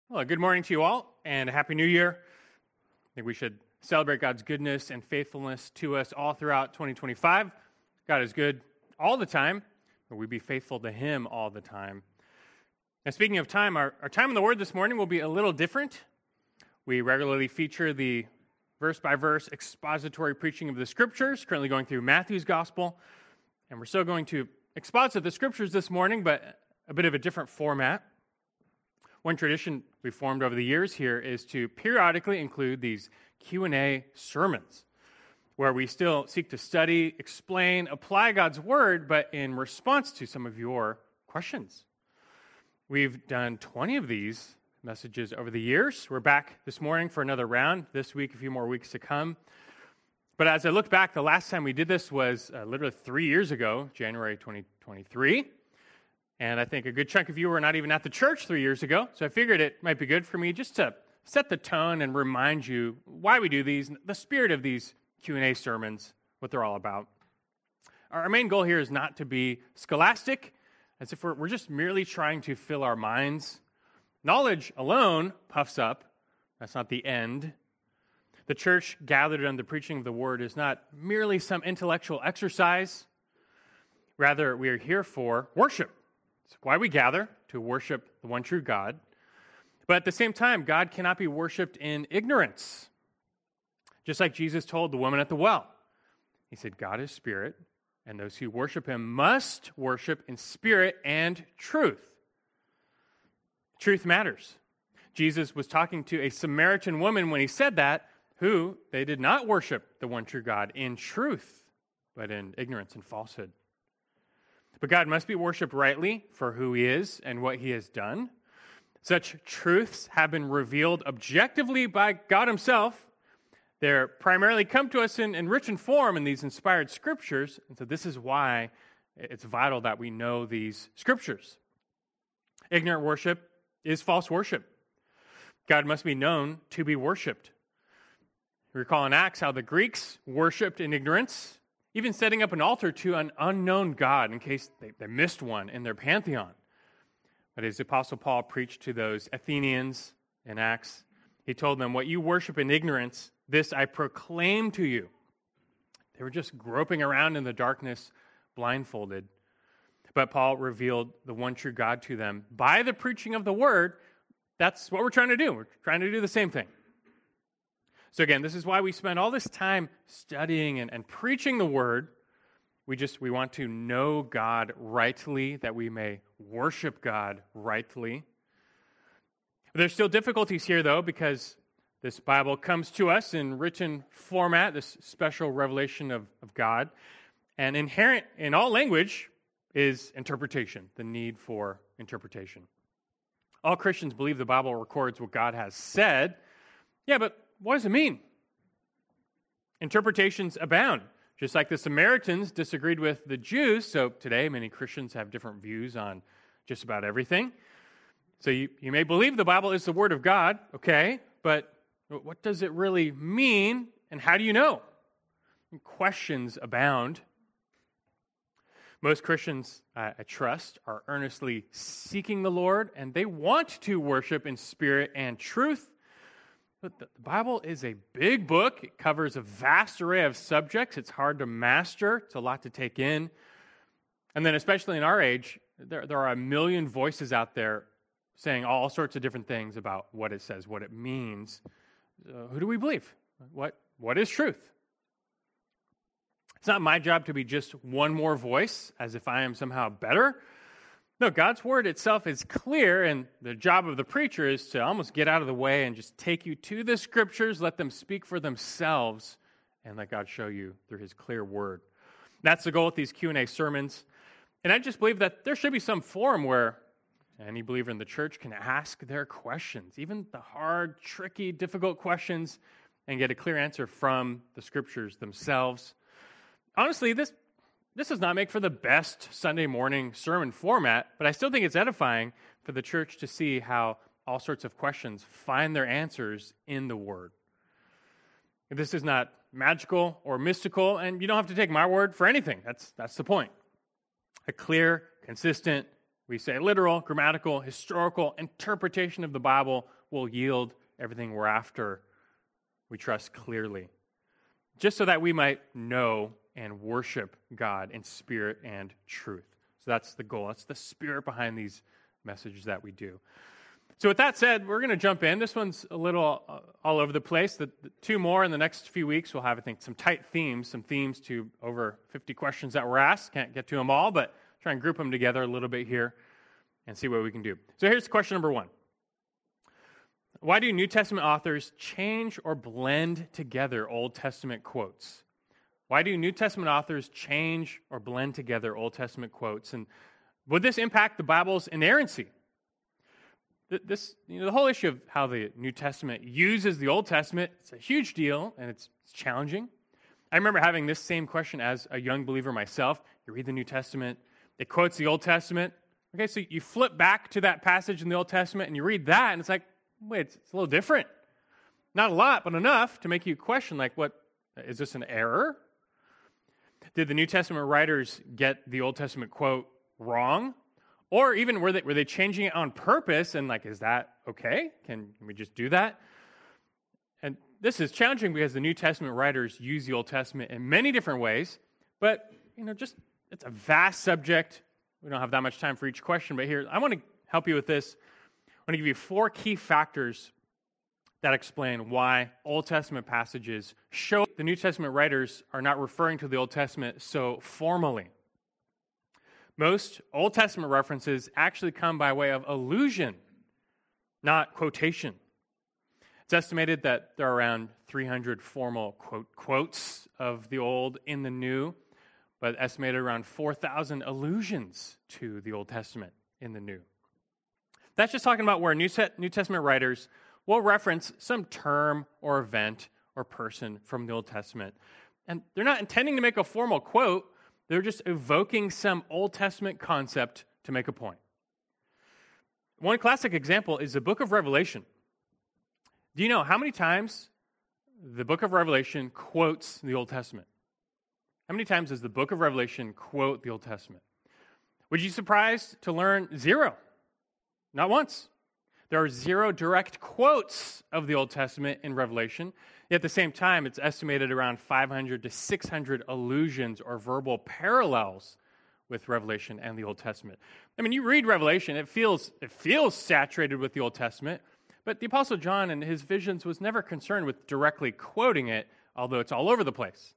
Well, good morning to you all, and a Happy New Year. I think we should celebrate God's goodness and faithfulness to us all throughout 2025. God is good all the time, but we be faithful to Him all the time. And speaking of time, our time in the Word this morning will be a little different. We regularly feature the verse-by-verse expository preaching of the Scriptures, currently going through Matthew's Gospel, and we're still going to exposit the Scriptures this morning, but a bit of a different format. One tradition we've formed over the years here is to periodically include these Q&A sermons, where we still seek to study, explain, apply God's Word, but in response to some of your questions. We've done 20 of these messages over the years. We're back this morning for another round, this week, a few more weeks to come. But as I look back, the last time we did this was literally 3 years ago, January 2023. And I think a good chunk of you were not even at the church 3 years ago, so I figured it might be good for me just to set the tone and remind you why we do these, the spirit of these Q&A sermons, what they're all about. Our main goal here is not to be scholastic, as if we're just merely trying to fill our minds. Knowledge alone puffs up. That's not the end. The church gathered under the preaching of the Word is not merely some intellectual exercise. Rather, we are here for worship. It's why we gather, to worship the one true God. But at the same time, God cannot be worshiped in ignorance. Just like Jesus told the woman at the well. He said, God is spirit, and those who worship Him must worship in spirit and truth. Truth matters. Jesus was talking to a Samaritan woman when He said that, who they did not worship the one true God in truth, but in ignorance and falsehood. But God must be worshiped rightly for who He is and what He has done. Such truths have been revealed objectively by God Himself. They're primarily come to us in written form in these inspired Scriptures, and so this is why it's vital that we know these Scriptures. Ignorant worship is false worship. God must be known to be worshipped. We recall in Acts how the Greeks worshipped in ignorance, even setting up an altar to an unknown God in case they missed one in their pantheon. But as the Apostle Paul preached to those Athenians in Acts, he told them, what you worship in ignorance, this I proclaim to you. They were just groping around in the darkness, blindfolded. But Paul revealed the one true God to them by the preaching of the Word. That's what we're trying to do. We're trying to do the same thing. So again, this is why we spend all this time studying and preaching the Word. We want to know God rightly, that we may worship God rightly. There's still difficulties here, though, because this Bible comes to us in written format, this special revelation of God. And inherent in all language is interpretation, the need for interpretation. All Christians believe the Bible records what God has said. Yeah, but what does it mean? Interpretations abound. Just like the Samaritans disagreed with the Jews, so today many Christians have different views on just about everything. So you may believe the Bible is the Word of God, okay, but what does it really mean, and how do you know? Questions abound. Most Christians, I trust, are earnestly seeking the Lord, and they want to worship in spirit and truth. But the Bible is a big book. It covers a vast array of subjects. It's hard to master. It's a lot to take in. And then especially in our age, there are a million voices out there saying all sorts of different things about what it says, what it means. Who do we believe? What is truth? It's not my job to be just one more voice, as if I am somehow better. No, God's Word itself is clear, and the job of the preacher is to almost get out of the way and just take you to the Scriptures, let them speak for themselves, and let God show you through His clear Word. That's the goal with these Q&A sermons. And I just believe that there should be some forum where any believer in the church can ask their questions, even the hard, tricky, difficult questions, and get a clear answer from the Scriptures themselves. Honestly, this does not make for the best Sunday morning sermon format, but I still think it's edifying for the church to see how all sorts of questions find their answers in the Word. This is not magical or mystical, and you don't have to take my word for anything. That's the point. A clear, consistent, We say literal, grammatical, historical interpretation of the Bible will yield everything we're after. We trust clearly, just so that we might know and worship God in spirit and truth. So that's the goal. That's the spirit behind these messages that we do. So with that said, we're going to jump in. This one's a little all over the place. The two more in the next few weeks, we'll have, I think, some tight themes, some themes to over 50 questions that were asked. Can't get to them all, but try and group them together a little bit here and see what we can do. So here's question number one. Why do New Testament authors change or blend together Old Testament quotes? Why do New Testament authors change or blend together Old Testament quotes? And would this impact the Bible's inerrancy? The whole issue of how the New Testament uses the Old Testament, it's a huge deal, and it's challenging. I remember having this same question as a young believer myself. You read the New Testament, it quotes the Old Testament. Okay, so you flip back to that passage in the Old Testament, and you read that, and it's like, wait, it's a little different. Not a lot, but enough to make you question, like, what, is this an error? Did the New Testament writers get the Old Testament quote wrong? Or even were they changing it on purpose, and like, is that okay? Can we just do that? And this is challenging because the New Testament writers use the Old Testament in many different ways, but, it's a vast subject. We don't have that much time for each question, but here, I want to help you with this. I want to give you 4 key factors that explain why Old Testament passages show the New Testament writers are not referring to the Old Testament so formally. Most Old Testament references actually come by way of allusion, not quotation. It's estimated that there are around 300 formal quotes of the Old in the New, but estimated around 4,000 allusions to the Old Testament in the New. That's just talking about where New Testament writers will reference some term or event or person from the Old Testament. And they're not intending to make a formal quote. They're just evoking some Old Testament concept to make a point. One classic example is the book of Revelation. Do you know how many times the book of Revelation quotes the Old Testament? How many times does the book of Revelation quote the Old Testament? Would you be surprised to learn 0? Not once. There are 0 direct quotes of the Old Testament in Revelation. Yet at the same time, it's estimated around 500 to 600 allusions or verbal parallels with Revelation and the Old Testament. I mean, you read Revelation, it feels saturated with the Old Testament, but the Apostle John in his visions was never concerned with directly quoting it, although it's all over the place.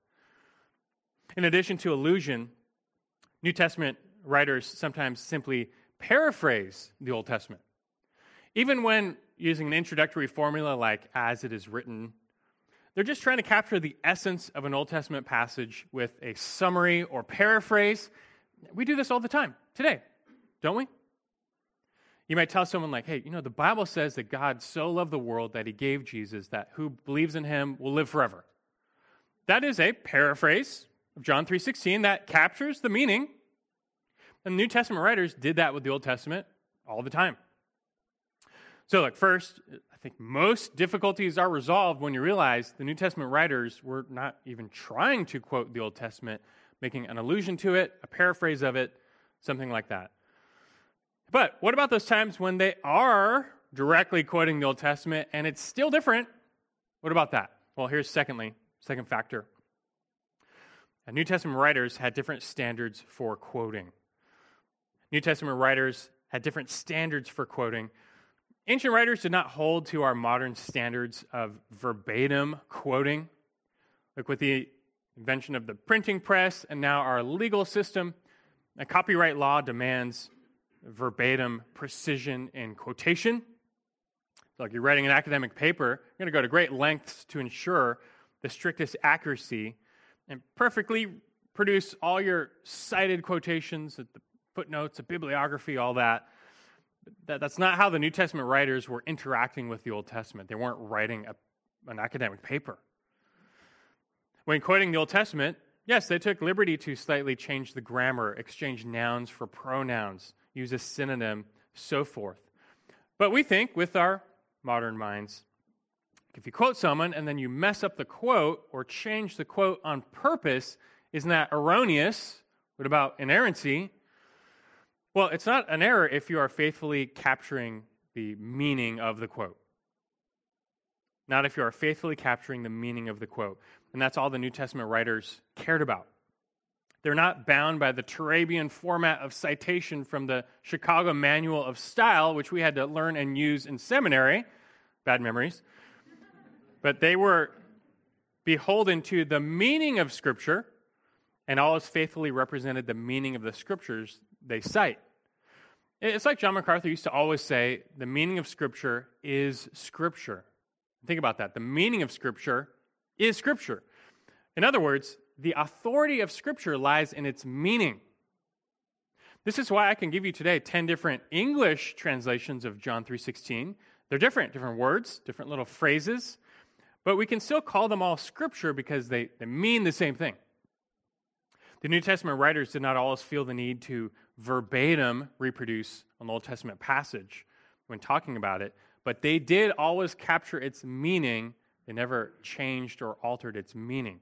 In addition to allusion, New Testament writers sometimes simply paraphrase the Old Testament. Even when using an introductory formula like as it is written, they're just trying to capture the essence of an Old Testament passage with a summary or paraphrase. We do this all the time today, don't we? You might tell someone like, hey, the Bible says that God so loved the world that he gave Jesus, that who believes in him will live forever. That is a paraphrase of John 3:16 that captures the meaning. And the New Testament writers did that with the Old Testament all the time. So, first, I think most difficulties are resolved when you realize the New Testament writers were not even trying to quote the Old Testament, making an allusion to it, a paraphrase of it, something like that. But what about those times when they are directly quoting the Old Testament and it's still different? What about that? Well, here's second factor. New Testament writers had different standards for quoting. New Testament writers had different standards for quoting. Ancient writers did not hold to our modern standards of verbatim quoting. Like with the invention of the printing press and now our legal system, a copyright law demands verbatim precision in quotation. So like you're writing an academic paper, you're going to go to great lengths to ensure the strictest accuracy and perfectly produce all your cited quotations, the footnotes, the bibliography, all that. That's not how the New Testament writers were interacting with the Old Testament. They weren't writing an academic paper. When quoting the Old Testament, yes, they took liberty to slightly change the grammar, exchange nouns for pronouns, use a synonym, so forth. But we think, with our modern minds, if you quote someone and then you mess up the quote or change the quote on purpose, isn't that erroneous? What about inerrancy? Well, it's not an error if you are faithfully capturing the meaning of the quote. Not if you are faithfully capturing the meaning of the quote. And that's all the New Testament writers cared about. They're not bound by the Turabian format of citation from the Chicago Manual of Style, which we had to learn and use in seminary. Bad memories. But they were beholden to the meaning of Scripture, and always faithfully represented the meaning of the Scriptures they cite. It's like John MacArthur used to always say, the meaning of Scripture is Scripture. Think about that. The meaning of Scripture is Scripture. In other words, the authority of Scripture lies in its meaning. This is why I can give you today 10 different English translations of John 3:16. They're different words, different little phrases, but we can still call them all Scripture because they mean the same thing. The New Testament writers did not always feel the need to verbatim reproduce an Old Testament passage when talking about it, but they did always capture its meaning. They never changed or altered its meaning.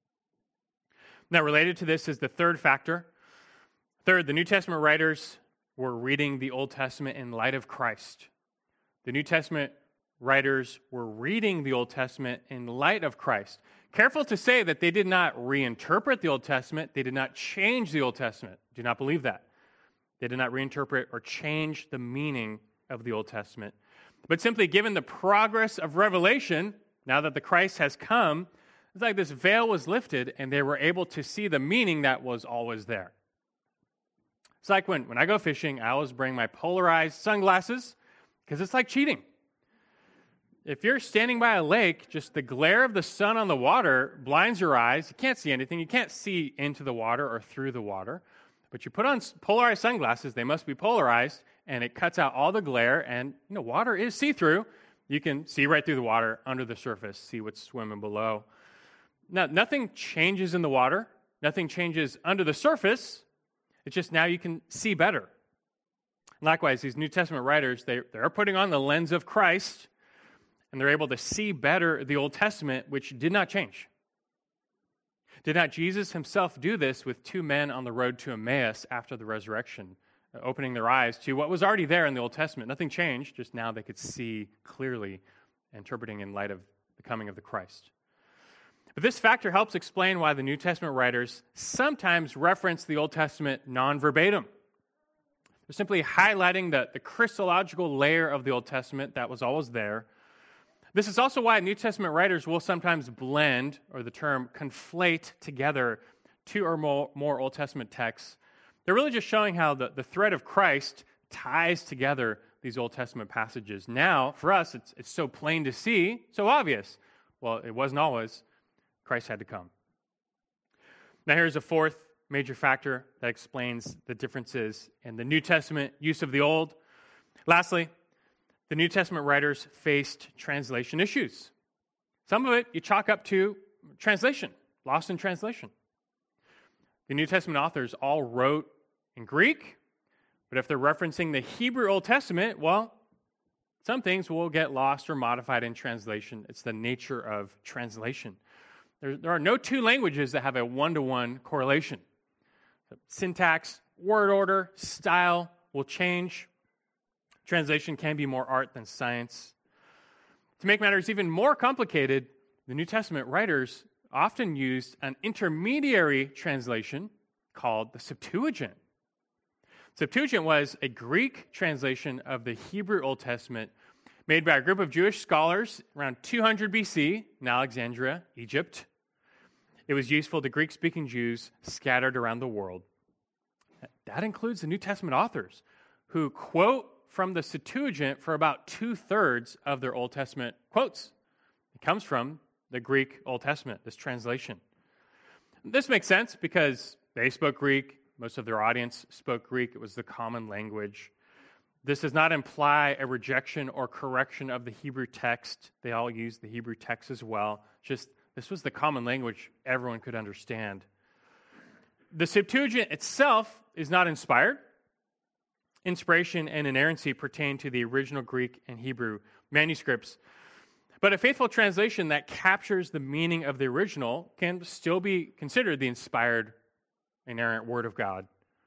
Now, related to this is the third factor. Third, the New Testament writers were reading the Old Testament in light of Christ. The New Testament writers were reading the Old Testament in light of Christ. Careful to say that they did not reinterpret the Old Testament. They did not change the Old Testament. Do not believe that. They did not reinterpret or change the meaning of the Old Testament. But simply given the progress of Revelation, now that the Christ has come, it's like this veil was lifted and they were able to see the meaning that was always there. It's like when I go fishing, I always bring my polarized sunglasses because it's like cheating. If you're standing by a lake, just the glare of the sun on the water blinds your eyes. You can't see anything. You can't see into the water or through the water. But you put on polarized sunglasses, they must be polarized, and it cuts out all the glare, and water is see-through. You can see right through the water, under the surface, see what's swimming below. Now, nothing changes in the water. Nothing changes under the surface. It's just now you can see better. Likewise, these New Testament writers, they're putting on the lens of Christ, and they're able to see better the Old Testament, which did not change. Did not Jesus himself do this with two men on the road to Emmaus after the resurrection, opening their eyes to what was already there in the Old Testament? Nothing changed, just now they could see clearly, interpreting in light of the coming of the Christ. But this factor helps explain why the New Testament writers sometimes reference the Old Testament non-verbatim. They're simply highlighting the Christological layer of the Old Testament that was always there. This is also why New Testament writers will sometimes blend, or the term conflate together, two or more Old Testament texts. They're really just showing how the thread of Christ ties together these Old Testament passages. Now, for us, it's so plain to see, so obvious. Well, it wasn't always. Christ had to come. Now, here's a fourth major factor that explains the differences in the New Testament use of the Old. Lastly, the New Testament writers faced translation issues. Some of it you chalk up to translation, lost in translation. The New Testament authors all wrote in Greek, but if they're referencing the Hebrew Old Testament, well, some things will get lost or modified in translation. It's the nature of translation. There are no two languages that have a one-to-one correlation. Syntax, word order, style will change. Translation can be more art than science. To make matters even more complicated, the New Testament writers often used an intermediary translation called the Septuagint. Septuagint was a Greek translation of the Hebrew Old Testament made by a group of Jewish scholars around 200 BC in Alexandria, Egypt. It was useful to Greek-speaking Jews scattered around the world. That includes the New Testament authors who quote from the Septuagint for about 2/3 of their Old Testament quotes. It comes from the Greek Old Testament, this translation. This makes sense because they spoke Greek. Most of their audience spoke Greek. It was the common language. This does not imply a rejection or correction of the Hebrew text. They all used the Hebrew text as well. Just this was the common language everyone could understand. The Septuagint itself is not inspired. Inspiration and inerrancy pertain to the original Greek and Hebrew manuscripts. But a faithful translation that captures the meaning of the original can still be considered the inspired, inerrant Word of God.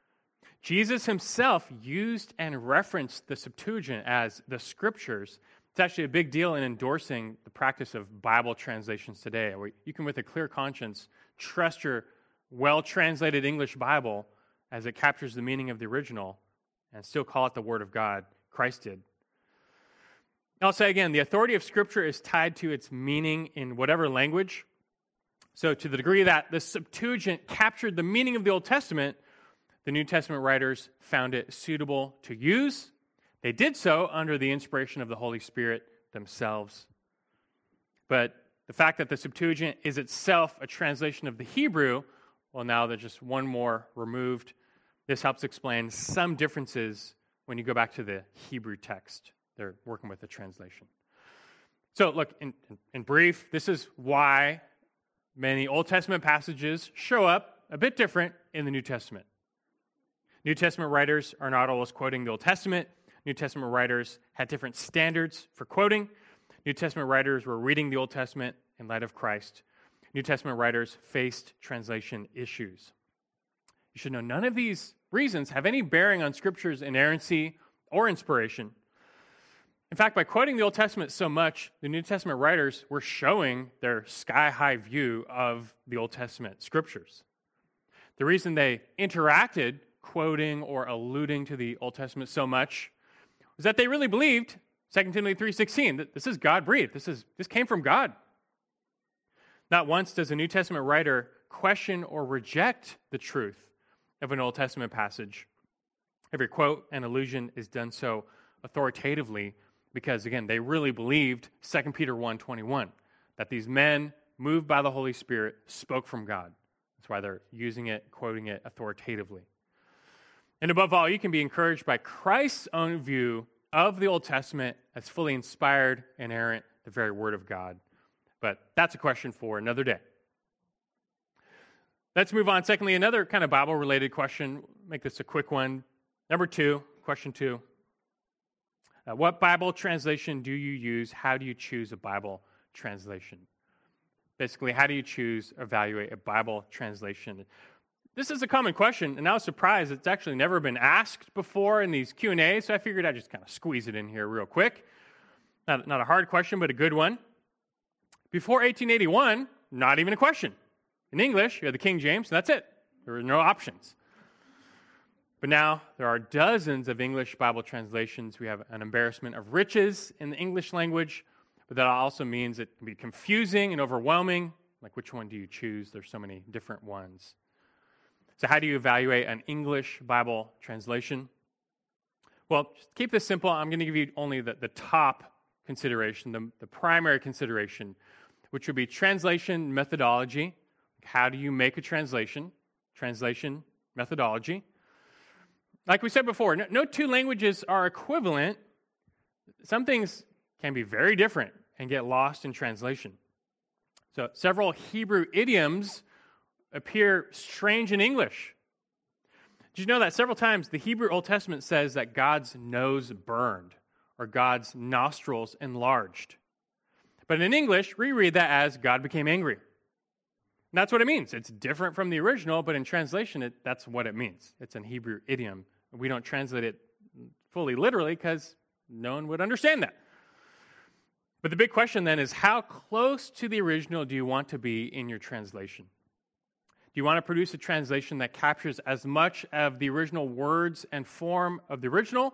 Jesus himself used and referenced the Septuagint as the Scriptures. It's actually a big deal in endorsing the practice of Bible translations today, where you can, with a clear conscience, trust your well-translated English Bible as it captures the meaning of the original and still call it the Word of God. Christ did. I'll say again, the authority of Scripture is tied to its meaning in whatever language. So to the degree that the Septuagint captured the meaning of the Old Testament, the New Testament writers found it suitable to use. They did so under the inspiration of the Holy Spirit themselves. But the fact that the Septuagint is itself a translation of the Hebrew, well, now they're just one more removed. This helps explain some differences when you go back to the Hebrew text. They're working with the translation. So look, in brief, this is why many Old Testament passages show up a bit different in the New Testament. New Testament writers are not always quoting the Old Testament. New Testament writers had different standards for quoting. New Testament writers were reading the Old Testament in light of Christ. New Testament writers faced translation issues. You should know none of these reasons have any bearing on Scripture's inerrancy or inspiration. In fact, by quoting the Old Testament so much, the New Testament writers were showing their sky-high view of the Old Testament Scriptures. The reason they interacted quoting or alluding to the Old Testament so much was that they really believed 2 Timothy 3:16 that this is God-breathed. This came from God. Not once does a New Testament writer question or reject the truth of an Old Testament passage. Every quote and allusion is done so authoritatively because, again, they really believed 2 Peter 1:21, that these men, moved by the Holy Spirit, spoke from God. That's why they're using it, quoting it authoritatively. And above all, you can be encouraged by Christ's own view of the Old Testament as fully inspired, inerrant, the very Word of God. But that's a question for another day. Let's move on. Secondly, another kind of Bible-related question. Make this a quick one. Number 2, question 2. What Bible translation do you use? How do you choose a Bible translation? Basically, how do you evaluate a Bible translation? This is a common question, and I was surprised it's actually never been asked before in these Q&As, so I figured I'd just kind of squeeze it in here real quick. Not a hard question, but a good one. Before 1881, not even a question. In English, you had the King James, and that's it. There were no options. But now there are dozens of English Bible translations. We have an embarrassment of riches in the English language, but that also means it can be confusing and overwhelming. Like, which one do you choose? There's so many different ones. So how do you evaluate an English Bible translation? Well, just keep this simple. I'm going to give you only the top consideration, the primary consideration, which would be translation methodology. How do you make a translation? Translation methodology. Like we said before, no two languages are equivalent. Some things can be very different and get lost in translation. So several Hebrew idioms appear strange in English. Did you know that several times the Hebrew Old Testament says that God's nose burned or God's nostrils enlarged? But in English, we read that as God became angry. And that's what it means. It's different from the original, but in translation, that's what it means. It's an Hebrew idiom. We don't translate it fully literally because no one would understand that. But the big question then is, how close to the original do you want to be in your translation? Do you want to produce a translation that captures as much of the original words and form of the original?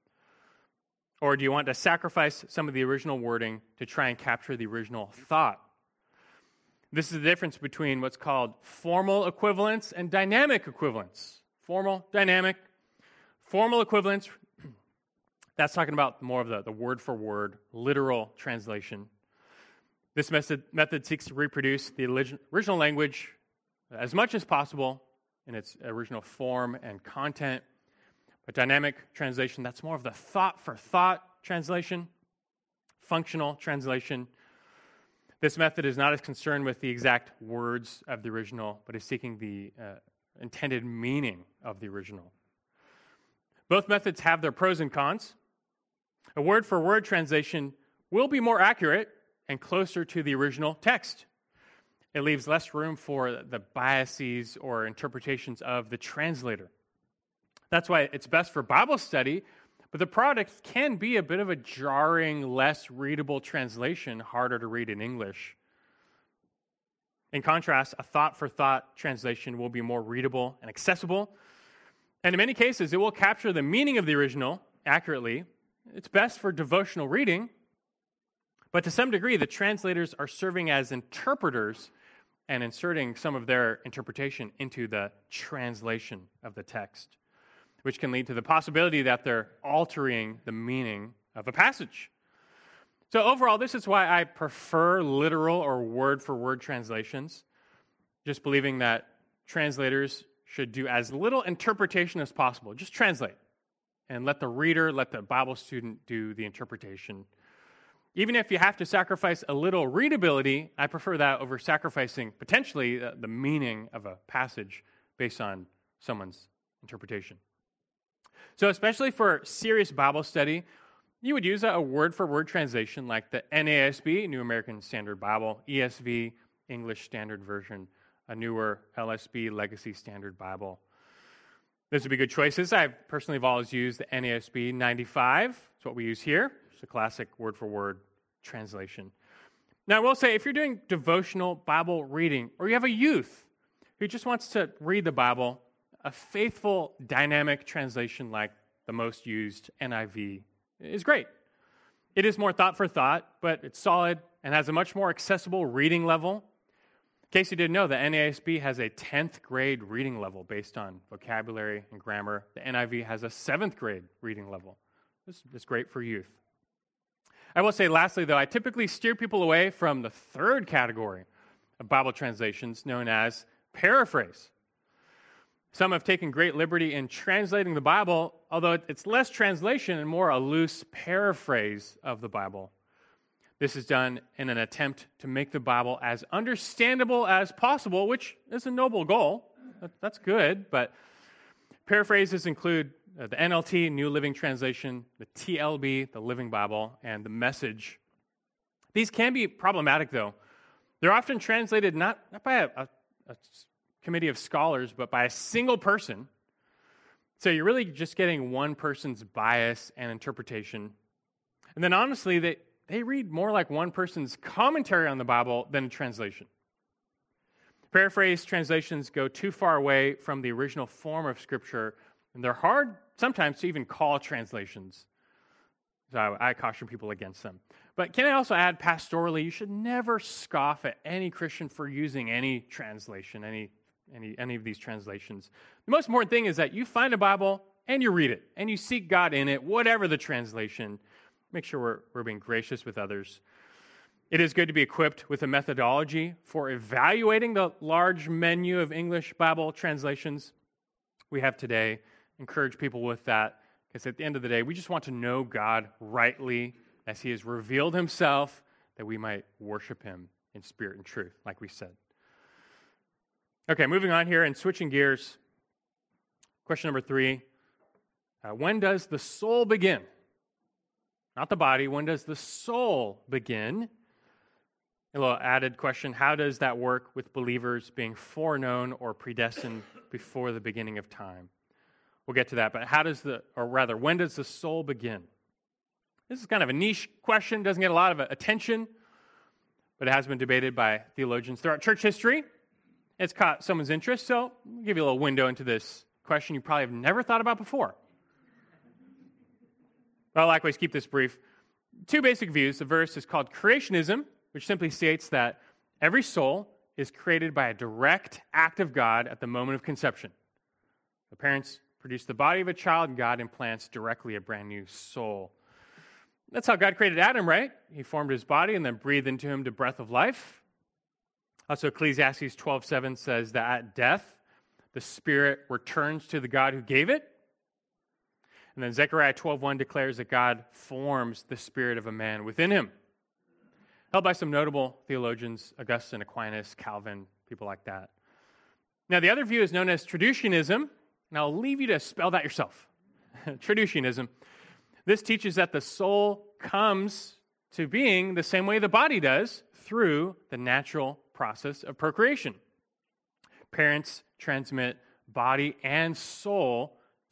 Or do you want to sacrifice some of the original wording to try and capture the original thought? This is the difference between what's called formal equivalence and dynamic equivalence. Formal, dynamic. Formal equivalence, that's talking about more of the word-for-word, literal translation. This method seeks to reproduce the original language as much as possible in its original form and content. But dynamic translation, that's more of the thought-for-thought translation, functional translation. This method is not as concerned with the exact words of the original, but is seeking the intended meaning of the original. Both methods have their pros and cons. A word-for-word translation will be more accurate and closer to the original text. It leaves less room for the biases or interpretations of the translator. That's why it's best for Bible study, but the product can be a bit of a jarring, less readable translation, harder to read in English. In contrast, a thought-for-thought translation will be more readable and accessible, and in many cases, it will capture the meaning of the original accurately. It's best for devotional reading, but to some degree, the translators are serving as interpreters and inserting some of their interpretation into the translation of the text, which can lead to the possibility that they're altering the meaning of a passage. So overall, this is why I prefer literal or word-for-word translations, just believing that translators should do as little interpretation as possible. Just translate and let the reader, let the Bible student do the interpretation. Even if you have to sacrifice a little readability, I prefer that over sacrificing potentially the meaning of a passage based on someone's interpretation. So especially for serious Bible study, you would use a word-for-word translation like the NASB, New American Standard Bible, ESV, English Standard Version, a newer LSB, Legacy Standard Bible. Those would be good choices. I personally have always used the NASB 95. It's what we use here. It's a classic word-for-word translation. Now, I will say, if you're doing devotional Bible reading, or you have a youth who just wants to read the Bible, a faithful, dynamic translation like the most used NIV is great. It is more thought for thought, but it's solid and has a much more accessible reading level. In case you didn't know, the NASB has a 10th grade reading level based on vocabulary and grammar. The NIV has a 7th grade reading level. This is great for youth. I will say lastly, though, I typically steer people away from the third category of Bible translations known as paraphrase. Some have taken great liberty in translating the Bible, although it's less translation and more a loose paraphrase of the Bible. This is done in an attempt to make the Bible as understandable as possible, which is a noble goal. That's good, but paraphrases include the NLT, New Living Translation, the TLB, the Living Bible, and the Message. These can be problematic, though. They're often translated not by a committee of scholars, but by a single person. So you're really just getting one person's bias and interpretation. And then honestly, they read more like one person's commentary on the Bible than a translation. Paraphrase translations go too far away from the original form of Scripture, and they're hard sometimes to even call translations. So I caution people against them. But can I also add, pastorally, you should never scoff at any Christian for using any translation, any of these translations. The most important thing is that you find a Bible and you read it, and you seek God in it, whatever the translation. Make sure we're being gracious with others. It is good to be equipped with a methodology for evaluating the large menu of English Bible translations we have today. Encourage people with that, because at the end of the day, we just want to know God rightly as He has revealed Himself, that we might worship Him in spirit and truth, like we said. Okay, moving on here and switching gears. Question number 3. When does the soul begin? Not the body. When does the soul begin? A little added question. How does that work with believers being foreknown or predestined before the beginning of time? We'll get to that, but when does the soul begin? This is kind of a niche question, doesn't get a lot of attention, but it has been debated by theologians throughout church history. It's caught someone's interest, so I'll give you a little window into this question you probably have never thought about before. I'll likewise keep this brief. 2 basic views. The verse is called creationism, which simply states that every soul is created by a direct act of God at the moment of conception. The parents produce the body of a child, and God implants directly a brand new soul. That's how God created Adam, right? He formed his body and then breathed into him the breath of life. Also, Ecclesiastes 12:7 says that at death, the spirit returns to the God who gave it. And then Zechariah 12:1 declares that God forms the spirit of a man within him. Held by some notable theologians, Augustine, Aquinas, Calvin, people like that. Now, the other view is known as traducianism, and I'll leave you to spell that yourself. Traducianism. This teaches that the soul comes to being the same way the body does, through the natural process of procreation. Parents transmit body and soul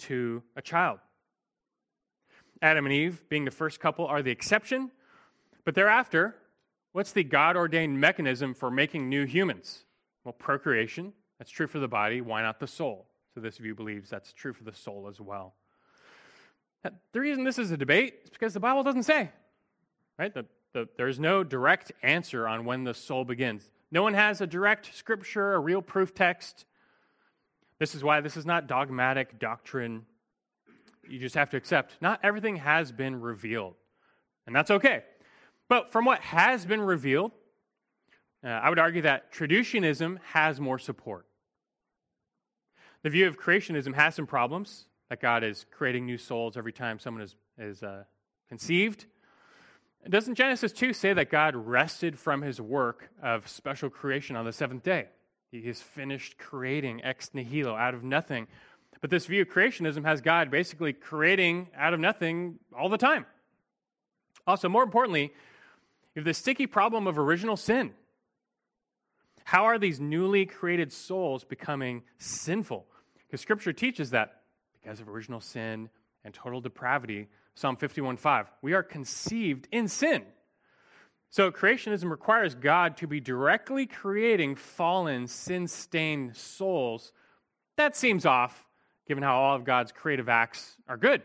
to a child. Adam and Eve, being the first couple, are the exception. But thereafter, what's the God-ordained mechanism for making new humans? Well, procreation. That's true for the body. Why not the soul? So this view believes that's true for the soul as well. The reason this is a debate is because the Bible doesn't say, right? There's no direct answer on when the soul begins. No one has a direct scripture, a real proof text. This is why this is not dogmatic doctrine. You just have to accept not everything has been revealed, and that's okay. But from what has been revealed, I would argue that traducianism has more support. The view of creationism has some problems, that God is creating new souls every time someone is conceived. Doesn't Genesis 2 say that God rested from his work of special creation on the seventh day? He has finished creating ex nihilo, out of nothing. But this view of creationism has God basically creating out of nothing all the time. Also, more importantly, you have the sticky problem of original sin. How are these newly created souls becoming sinful? Because Scripture teaches that because of original sin and total depravity, Psalm 51:5, we are conceived in sin. So creationism requires God to be directly creating fallen, sin-stained souls. That seems off, given how all of God's creative acts are good.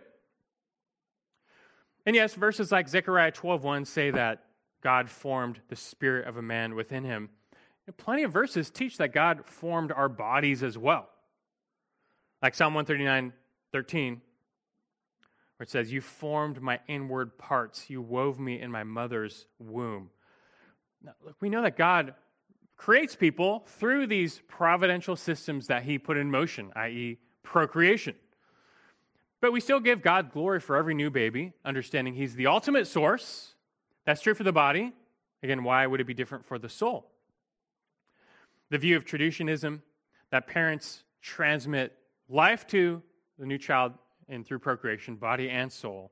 And yes, verses like Zechariah 12:1 say that God formed the spirit of a man within him. Plenty of verses teach that God formed our bodies as well. Like Psalm 139:13, where it says, "You formed my inward parts. You wove me in my mother's womb." Now, look, we know that God creates people through these providential systems that he put in motion, i.e. procreation. But we still give God glory for every new baby, understanding he's the ultimate source. That's true for the body. Again, why would it be different for the soul? The view of traducianism, that parents transmit life to the new child and through procreation, body and soul,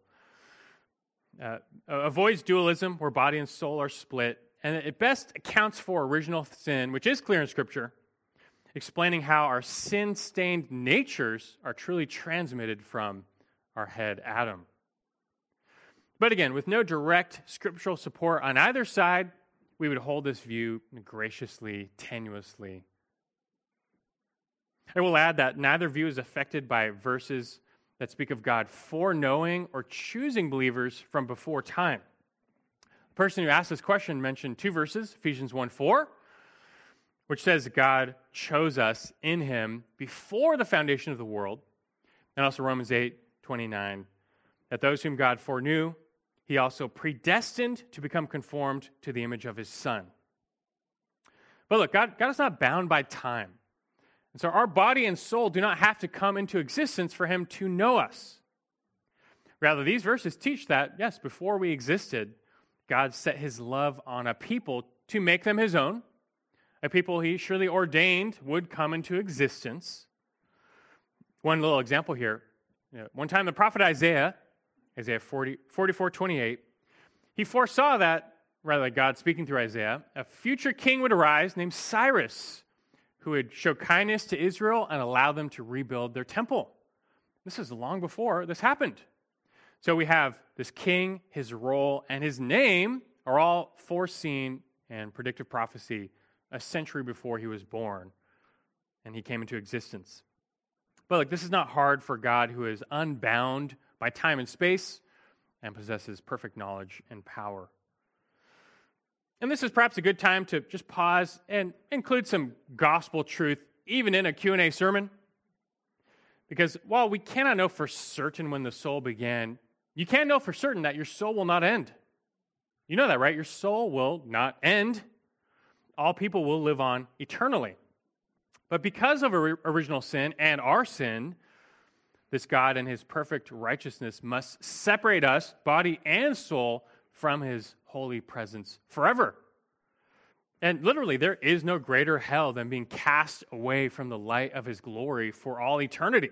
avoids dualism where body and soul are split, and it best accounts for original sin, which is clear in Scripture, explaining how our sin-stained natures are truly transmitted from our head, Adam. But again, with no direct scriptural support on either side, we would hold this view graciously, tenuously. I will add that neither view is affected by verses that speak of God foreknowing or choosing believers from before time. The person who asked this question mentioned two verses, Ephesians 1:4, which says God chose us in him before the foundation of the world, and also Romans 8:29, that those whom God foreknew, he also predestined to become conformed to the image of his Son. But look, God is not bound by time. And so our body and soul do not have to come into existence for him to know us. Rather, these verses teach that, yes, before we existed, God set his love on a people to make them his own, a people he surely ordained would come into existence. One little example here. One time the prophet Isaiah 44:28, he foresaw that, rather God speaking through Isaiah, a future king would arise named Cyrus, who would show kindness to Israel and allow them to rebuild their temple. This is long before this happened. So we have this king, his role, and his name are all foreseen in predictive prophecy a century before he was born and he came into existence. But look, this is not hard for God, who is unbound by time and space and possesses perfect knowledge and power. And this is perhaps a good time to just pause and include some gospel truth, even in a Q&A sermon. Because while we cannot know for certain when the soul began, you can know for certain that your soul will not end. You know that, right? Your soul will not end. All people will live on eternally. But because of original sin and our sin, this God and his perfect righteousness must separate us, body and soul, from his holy presence forever. And literally, there is no greater hell than being cast away from the light of his glory for all eternity.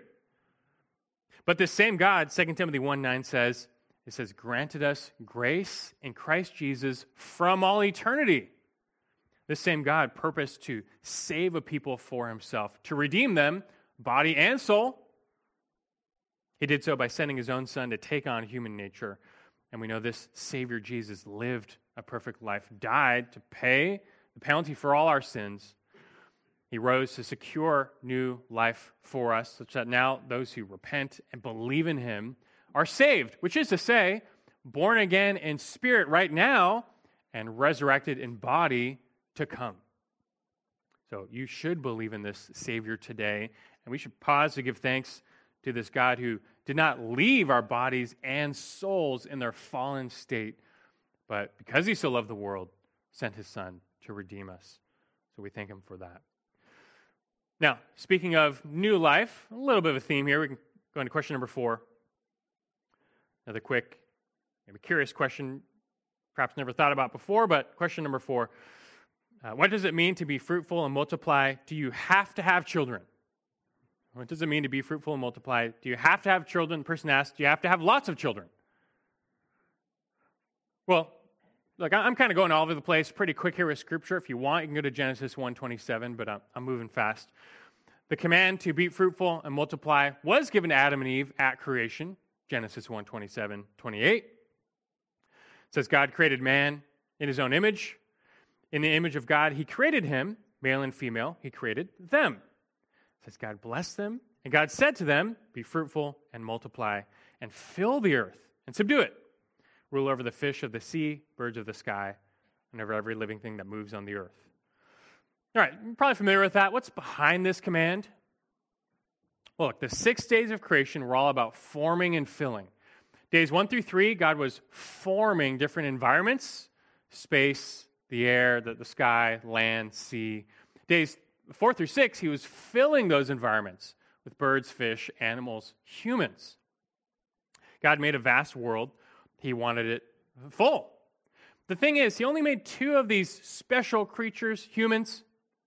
But this same God, 2 Timothy 1:9 says, granted us grace in Christ Jesus from all eternity. This same God purposed to save a people for himself, to redeem them, body and soul. He did so by sending his own son to take on human nature. And we know this Savior Jesus lived a perfect life, died to pay the penalty for all our sins. He rose to secure new life for us, such that now those who repent and believe in him are saved, which is to say, born again in spirit right now and resurrected in body to come. So you should believe in this Savior today, and we should pause to give thanks to this God who did not leave our bodies and souls in their fallen state, but because he so loved the world, sent his Son to redeem us. So we thank him for that. Now, speaking of new life, a little bit of a theme here. We can go into question number 4. Another quick, maybe curious question, perhaps never thought about before, but question number 4. What does it mean to be fruitful and multiply? Do you have to have children? What does it mean to be fruitful and multiply? Do you have to have children? The person asks, do you have to have lots of children? Well, look, I'm kind of going all over the place pretty quick here with Scripture. If you want, you can go to Genesis 1:27, but I'm moving fast. The command to be fruitful and multiply was given to Adam and Eve at creation, Genesis 1:27-28. It says, God created man in his own image. In the image of God, he created him, male and female, he created them. It says, God blessed them, and God said to them, be fruitful and multiply, and fill the earth and subdue it. Rule over the fish of the sea, birds of the sky, and over every living thing that moves on the earth. All right, you're probably familiar with that. What's behind this command? Well, look, the 6 days of creation were all about forming and filling. Days 1 through 3, God was forming different environments, space, the air, the sky, land, sea. Days 4 through 6, he was filling those environments with birds, fish, animals, humans. God made a vast world. He wanted it full. The thing is, he only made 2 of these special creatures, humans,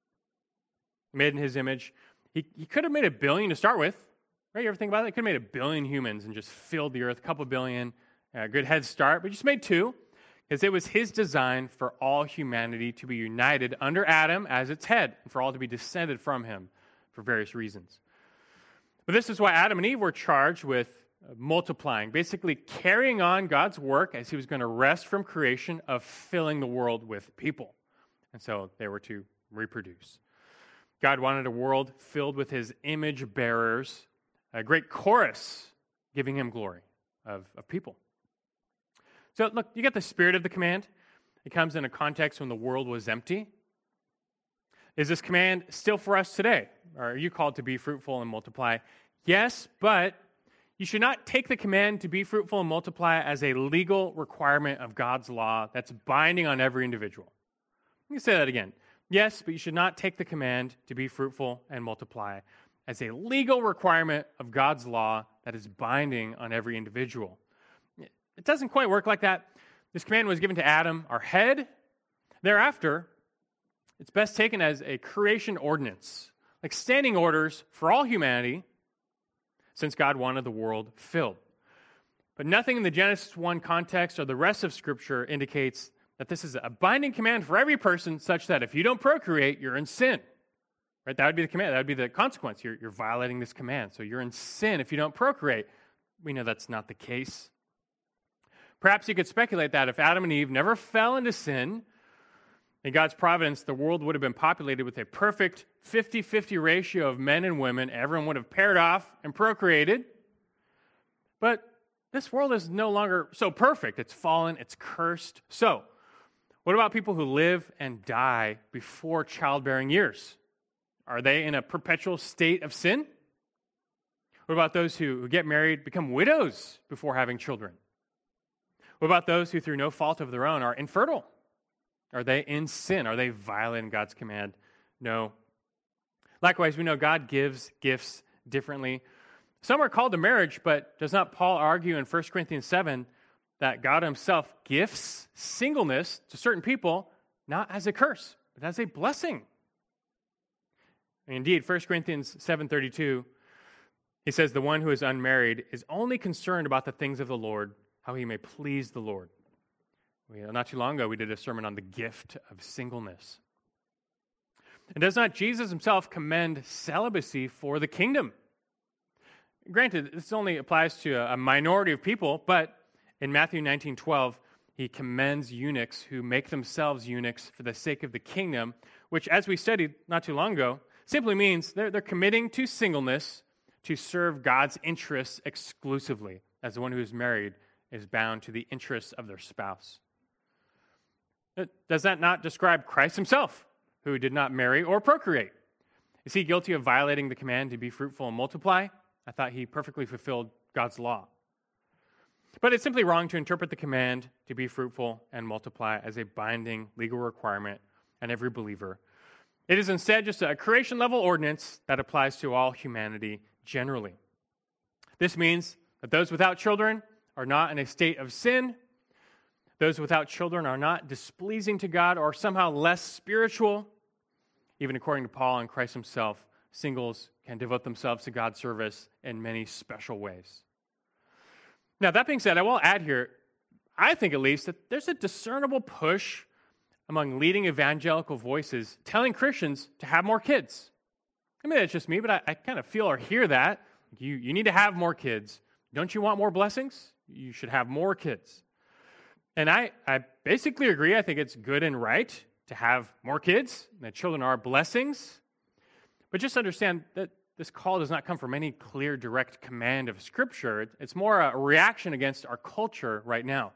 made in his image. He could have made 1 billion to start with. Right? You ever think about it? He could have made 1 billion humans and just filled the earth, a couple billion, a good head start, but he just made 2. Because it was his design for all humanity to be united under Adam as its head, and for all to be descended from him for various reasons. But this is why Adam and Eve were charged with multiplying, basically carrying on God's work as he was going to rest from creation of filling the world with people. And so they were to reproduce. God wanted a world filled with his image bearers, a great chorus giving him glory of people. So look, you get the spirit of the command. It comes in a context when the world was empty. Is this command still for us today? Or are you called to be fruitful and multiply? Yes, but you should not take the command to be fruitful and multiply as a legal requirement of God's law that's binding on every individual. Let me say that again. Yes, but you should not take the command to be fruitful and multiply as a legal requirement of God's law that is binding on every individual. It doesn't quite work like that. This command was given to Adam, our head. Thereafter, it's best taken as a creation ordinance, like standing orders for all humanity, since God wanted the world filled. But nothing in the Genesis 1 context or the rest of Scripture indicates that this is a binding command for every person, such that if you don't procreate, you're in sin. Right? That would be the command. That would be the consequence. You're violating this command. So you're in sin if you don't procreate. We know that's not the case. Perhaps you could speculate that if Adam and Eve never fell into sin, in God's providence, the world would have been populated with a perfect 50-50 ratio of men and women. Everyone would have paired off and procreated. But this world is no longer so perfect. It's fallen, it's cursed. So, what about people who live and die before childbearing years? Are they in a perpetual state of sin? What about those who get married, become widows before having children? What about those who, through no fault of their own, are infertile? Are they in sin? Are they violating God's command? No. Likewise, we know God gives gifts differently. Some are called to marriage, but does not Paul argue in 1 Corinthians 7 that God himself gifts singleness to certain people, not as a curse, but as a blessing? Indeed, 1 Corinthians 7:32, he says, the one who is unmarried is only concerned about the things of the Lord, how he may please the Lord. Not too long ago, we did a sermon on the gift of singleness. And does not Jesus himself commend celibacy for the kingdom? Granted, this only applies to a minority of people, but in Matthew 19:12, he commends eunuchs who make themselves eunuchs for the sake of the kingdom, which, as we studied not too long ago, simply means they're committing to singleness to serve God's interests exclusively, as the one who is married is bound to the interests of their spouse. Does that not describe Christ himself, who did not marry or procreate? Is he guilty of violating the command to be fruitful and multiply? I thought he perfectly fulfilled God's law. But it's simply wrong to interpret the command to be fruitful and multiply as a binding legal requirement on every believer. It is instead just a creation-level ordinance that applies to all humanity generally. This means that those without children are not in a state of sin. Those without children are not displeasing to God or somehow less spiritual. Even according to Paul and Christ himself, singles can devote themselves to God's service in many special ways. Now, that being said, I will add here, I think at least, that there's a discernible push among leading evangelical voices telling Christians to have more kids. I mean, it's just me, but I kind of feel or hear that. You need to have more kids. Don't you want more blessings? You should have more kids. And I basically agree. I think it's good and right to have more kids, and that children are blessings. But just understand that this call does not come from any clear, direct command of Scripture. It's more a reaction against our culture right now.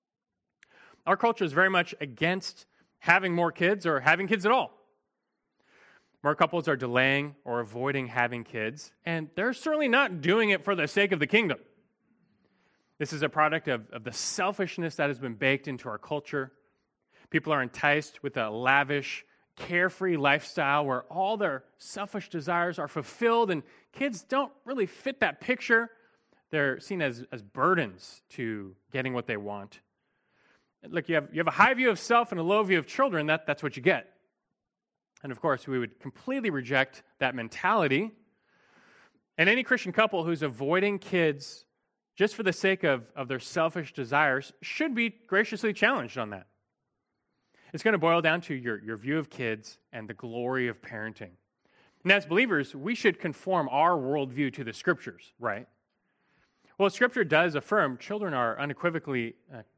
Our culture is very much against having more kids or having kids at all. More couples are delaying or avoiding having kids, and they're certainly not doing it for the sake of the kingdom. This is a product of the selfishness that has been baked into our culture. People are enticed with a lavish, carefree lifestyle where all their selfish desires are fulfilled, and kids don't really fit that picture. They're seen as burdens to getting what they want. Look, you have a high view of self and a low view of children. That's what you get. And of course, we would completely reject that mentality. And any Christian couple who's avoiding kids just for the sake of their selfish desires should be graciously challenged on that. It's going to boil down to your view of kids and the glory of parenting. And as believers, we should conform our worldview to the Scriptures, right? Well, Scripture does affirm children are unequivocally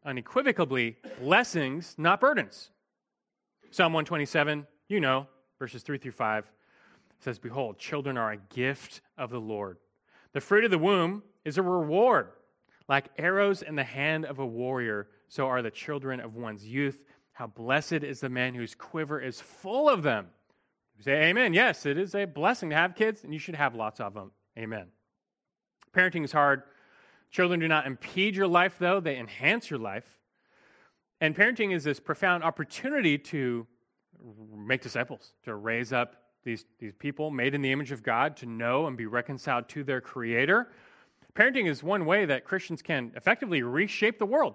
blessings, not burdens. Psalm 127, verses 3 through 5, says, "Behold, children are a gift of the Lord. The fruit of the womb is a reward. Like arrows in the hand of a warrior, so are the children of one's youth. How blessed is the man whose quiver is full of them." You say, amen. Yes, it is a blessing to have kids, and you should have lots of them. Amen. Parenting is hard. Children do not impede your life, though. They enhance your life. And parenting is this profound opportunity to make disciples, to raise up these people made in the image of God, to know and be reconciled to their Creator. Parenting is one way that Christians can effectively reshape the world.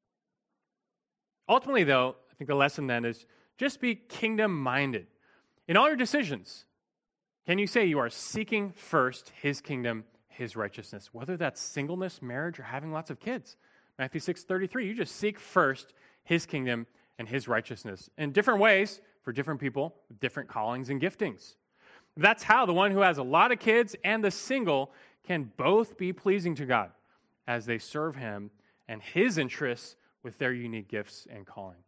Ultimately, though, I think the lesson then is just be kingdom-minded. In all your decisions, can you say you are seeking first His kingdom, His righteousness, whether that's singleness, marriage, or having lots of kids? Matthew 6:33, you just seek first His kingdom and His righteousness in different ways for different people with different callings and giftings. That's how the one who has a lot of kids and the single can both be pleasing to God as they serve Him and His interests with their unique gifts and calling.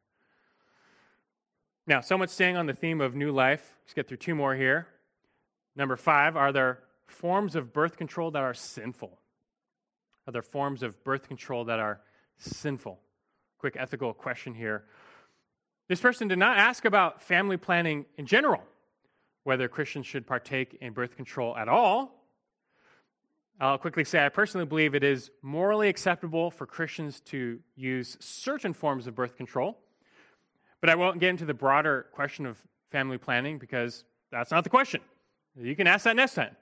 Now, so much staying on the theme of new life. Let's get through two more here. Number 5, are there forms of birth control that are sinful? Are there forms of birth control that are sinful? Quick ethical question here. This person did not ask about family planning in general, whether Christians should partake in birth control at all. I'll quickly say I personally believe it is morally acceptable for Christians to use certain forms of birth control, but I won't get into the broader question of family planning because that's not the question. You can ask that next time.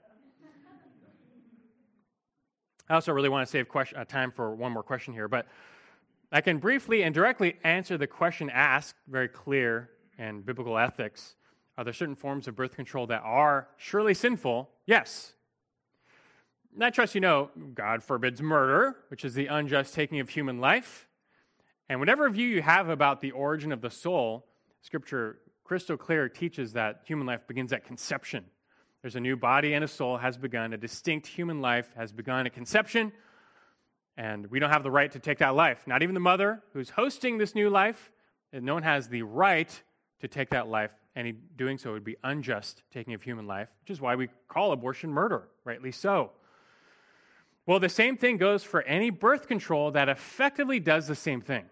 I also really want to save time for one more question here, but I can briefly and directly answer the question asked, very clear and biblical ethics. Are there certain forms of birth control that are surely sinful? Yes. And I trust you know God forbids murder, which is the unjust taking of human life. And whatever view you have about the origin of the soul, Scripture crystal clear teaches that human life begins at conception. There's a new body and a soul has begun. A distinct human life has begun at conception, and we don't have the right to take that life. Not even the mother who's hosting this new life, and no one has the right to take that life. Any doing so would be unjust taking of human life, which is why we call abortion murder, rightly so. Well, the same thing goes for any birth control that effectively does the same thing.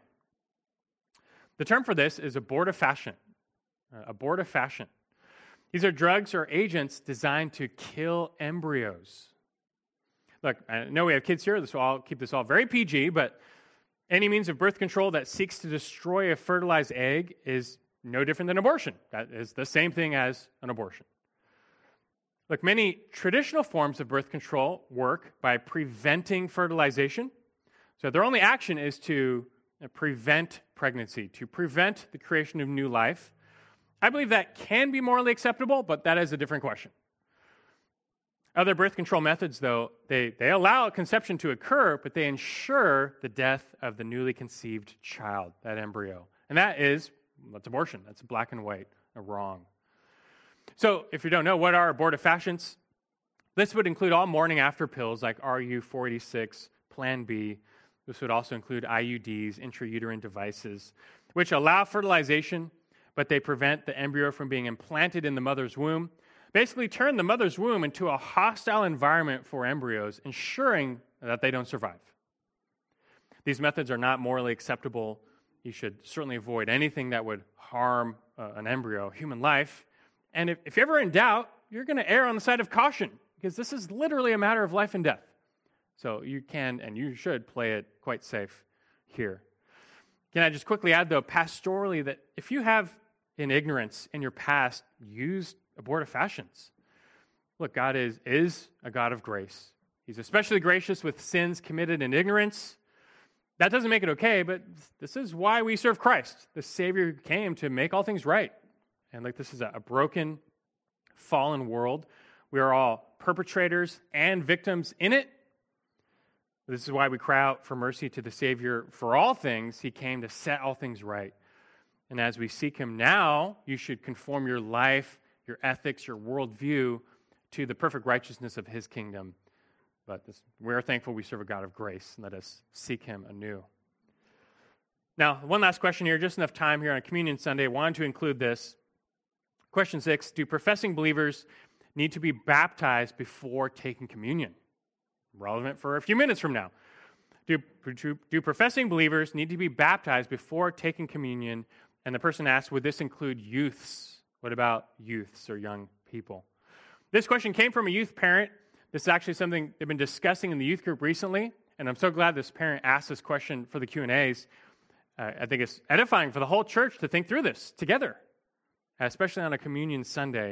The term for this is abortifacient. Abortifacient. These are drugs or agents designed to kill embryos. Look, I know we have kids here, so I'll keep this all very PG, but any means of birth control that seeks to destroy a fertilized egg is no different than abortion. That is the same thing as an abortion. Look, many traditional forms of birth control work by preventing fertilization. So their only action is to prevent pregnancy, to prevent the creation of new life. I believe that can be morally acceptable, but that is a different question. Other birth control methods, though, they allow conception to occur, but they ensure the death of the newly conceived child, that embryo. And that's abortion. That's black and white, wrong. So if you don't know, what are abortifacients? This would include all morning after pills like RU486, Plan B. This would also include IUDs, intrauterine devices, which allow fertilization, but they prevent the embryo from being implanted in the mother's womb. Basically turn the mother's womb into a hostile environment for embryos, ensuring that they don't survive. These methods are not morally acceptable. You should certainly avoid anything that would harm an embryo, human life. And if you're ever in doubt, you're going to err on the side of caution, because this is literally a matter of life and death. So you can and you should play it quite safe here. Can I just quickly add, though, pastorally, that if you have in ignorance in your past used abortifacients, look, God is a God of grace. He's especially gracious with sins committed in ignorance. That doesn't make it okay, but this is why we serve Christ, the Savior who came to make all things right. And this is a broken, fallen world. We are all perpetrators and victims in it. This is why we cry out for mercy to the Savior for all things. He came to set all things right. And as we seek Him now, you should conform your life, your ethics, your worldview to the perfect righteousness of His kingdom. But we're thankful we serve a God of grace, and let us seek Him anew. Now, one last question here, just enough time here on Communion Sunday. I wanted to include this. Question 6, do professing believers need to be baptized before taking communion? Relevant for a few minutes from now. Do professing believers need to be baptized before taking communion? And the person asks, would this include youths? What about youths or young people? This question came from a youth parent. This is actually something they've been discussing in the youth group recently, and I'm so glad this parent asked this question for the Q&As. I think it's edifying for the whole church to think through this together, especially on a communion Sunday.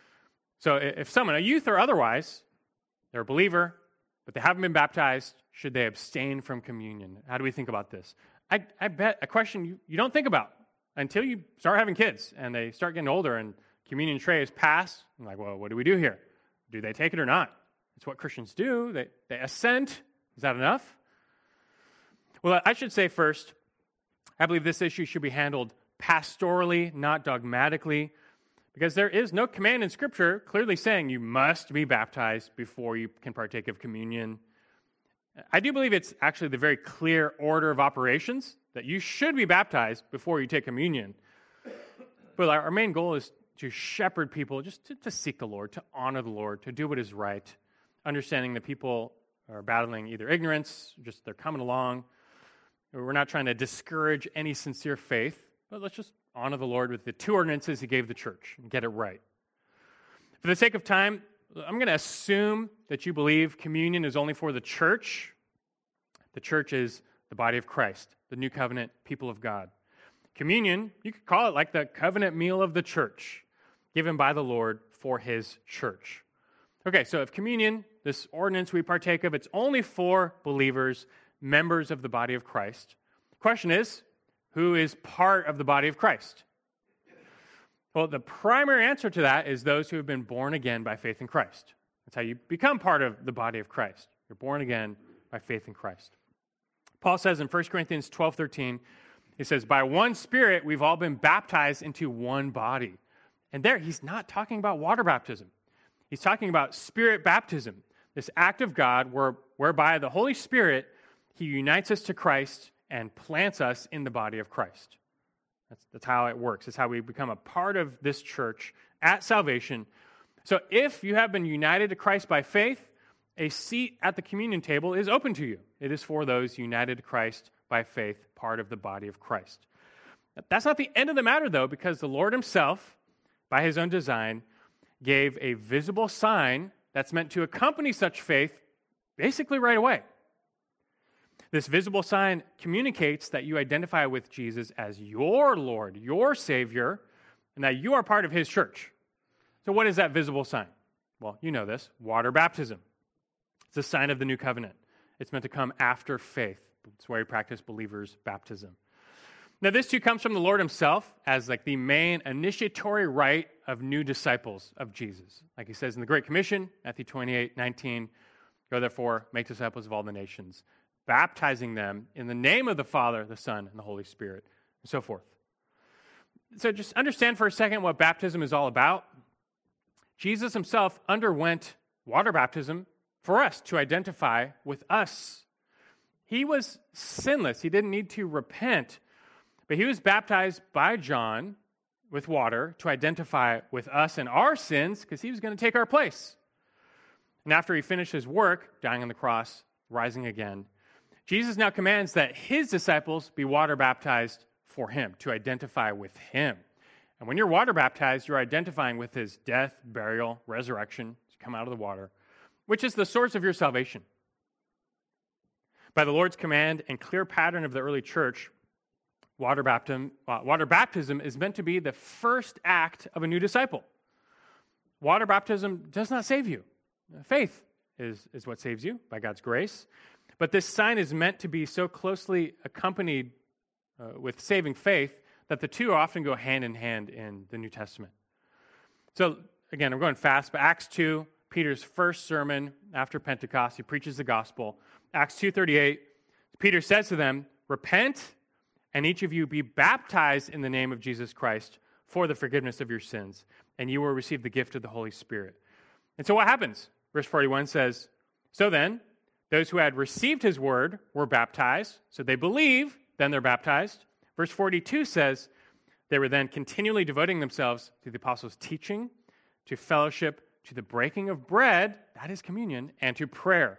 So if someone, a youth or otherwise, they're a believer, but they haven't been baptized, should they abstain from communion? How do we think about this? I bet a question you don't think about until you start having kids and they start getting older and communion trays pass. I'm like, well, what do we do here? Do they take it or not? It's what Christians do. They assent. Is that enough? Well, I should say first, I believe this issue should be handled pastorally, not dogmatically, because there is no command in Scripture clearly saying you must be baptized before you can partake of communion. I do believe it's actually the very clear order of operations that you should be baptized before you take communion. But our main goal is to shepherd people, just to seek the Lord, to honor the Lord, to do what is right, understanding that people are battling either ignorance, just they're coming along. We're not trying to discourage any sincere faith, but let's just honor the Lord with the two ordinances He gave the church and get it right. For the sake of time, I'm going to assume that you believe communion is only for the church. The church is the body of Christ, the new covenant people of God. Communion, you could call it like the covenant meal of the church, given by the Lord for His church. Okay, so if communion, this ordinance we partake of, it's only for believers, members of the body of Christ. The question is, who is part of the body of Christ? Well, the primary answer to that is those who have been born again by faith in Christ. That's how you become part of the body of Christ. You're born again by faith in Christ. Paul says in 1 Corinthians 12:13, he says, by one Spirit we've all been baptized into one body. And there, he's not talking about water baptism. He's talking about Spirit baptism, this act of God whereby the Holy Spirit, he unites us to Christ and plants us in the body of Christ. That's how it works. It's how we become a part of this church at salvation. So if you have been united to Christ by faith, a seat at the communion table is open to you. It is for those united to Christ by faith, part of the body of Christ. That's not the end of the matter, though, because the Lord himself, by his own design, gave a visible sign that's meant to accompany such faith basically right away. This visible sign communicates that you identify with Jesus as your Lord, your Savior, and that you are part of his church. So what is that visible sign? Well, you know this, water baptism. It's a sign of the new covenant. It's meant to come after faith. It's where we practice believers' baptism. Now, this too comes from the Lord himself as like the main initiatory rite of new disciples of Jesus. Like he says in the Great Commission, Matthew 28:19, go therefore, make disciples of all the nations, baptizing them in the name of the Father, the Son, and the Holy Spirit, and so forth. So just understand for a second what baptism is all about. Jesus himself underwent water baptism for us to identify with us. He was sinless. He didn't need to repent. But he was baptized by John with water to identify with us and our sins because he was going to take our place. And after he finished his work, dying on the cross, rising again, Jesus now commands that his disciples be water baptized for him, to identify with him. And when you're water baptized, you're identifying with his death, burial, resurrection, to come out of the water, which is the source of your salvation. By the Lord's command and clear pattern of the early church, water baptism is meant to be the first act of a new disciple. Water baptism does not save you. Faith is what saves you by God's grace. But this sign is meant to be so closely accompanied with saving faith that the two often go hand in hand in the New Testament. So again, I'm going fast, but Acts 2, Peter's first sermon after Pentecost, he preaches the gospel. Acts 2:38, Peter says to them, repent and each of you be baptized in the name of Jesus Christ for the forgiveness of your sins, and you will receive the gift of the Holy Spirit. And so what happens? Verse 41 says, so then, those who had received his word were baptized. So they believe, then they're baptized. Verse 42 says, they were then continually devoting themselves to the apostles' teaching, to fellowship, to the breaking of bread, that is communion, and to prayer.